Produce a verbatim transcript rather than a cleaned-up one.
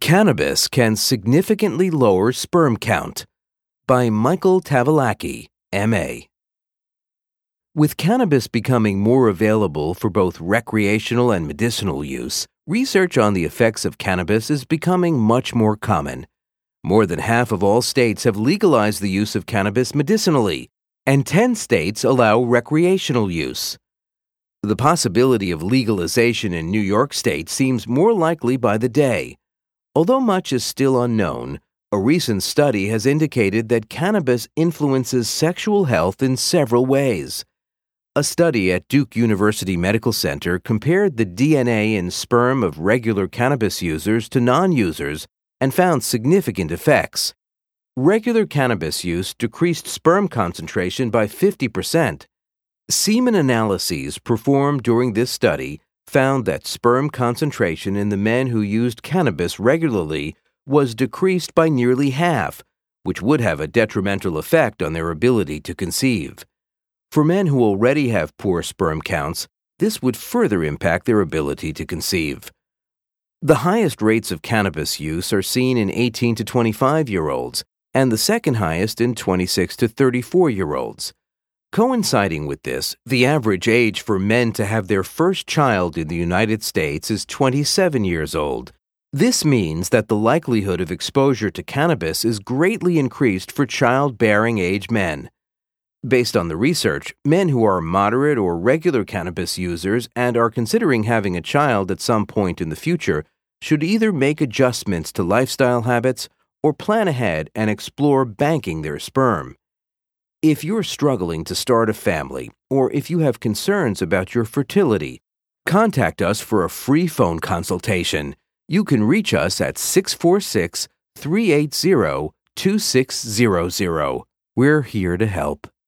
Cannabis can significantly lower sperm count by Michael Tavolacki, M A With cannabis becoming more available for both recreational and medicinal use, research on the effects of cannabis is becoming much more common. More than half of all states have legalized the use of cannabis medicinally, and ten states allow recreational use. The possibility of legalization in New York State seems more likely by the day. Although much is still unknown, a recent study has indicated that cannabis influences sexual health in several ways. A study at Duke University Medical Center compared the D N A in sperm of regular cannabis users to non-users and found significant effects. Regular cannabis use decreased sperm concentration by fifty percent. Semen analyses performed during this study found that sperm concentration in the men who used cannabis regularly was decreased by nearly half, which would have a detrimental effect on their ability to conceive. For men who already have poor sperm counts, this would further impact their ability to conceive. The highest rates of cannabis use are seen in eighteen to twenty-five-year-olds, and the second highest in twenty-six to thirty-four-year-olds. Coinciding with this, the average age for men to have their first child in the United States is twenty-seven years old. This means that the likelihood of exposure to cannabis is greatly increased for childbearing age men. Based on the research, men who are moderate or regular cannabis users and are considering having a child at some point in the future should either make adjustments to lifestyle habits or plan ahead and explore banking their sperm. If you're struggling to start a family, or if you have concerns about your fertility, contact us for a free phone consultation. You can reach us at six four six, three eight zero, two six zero zero. We're here to help.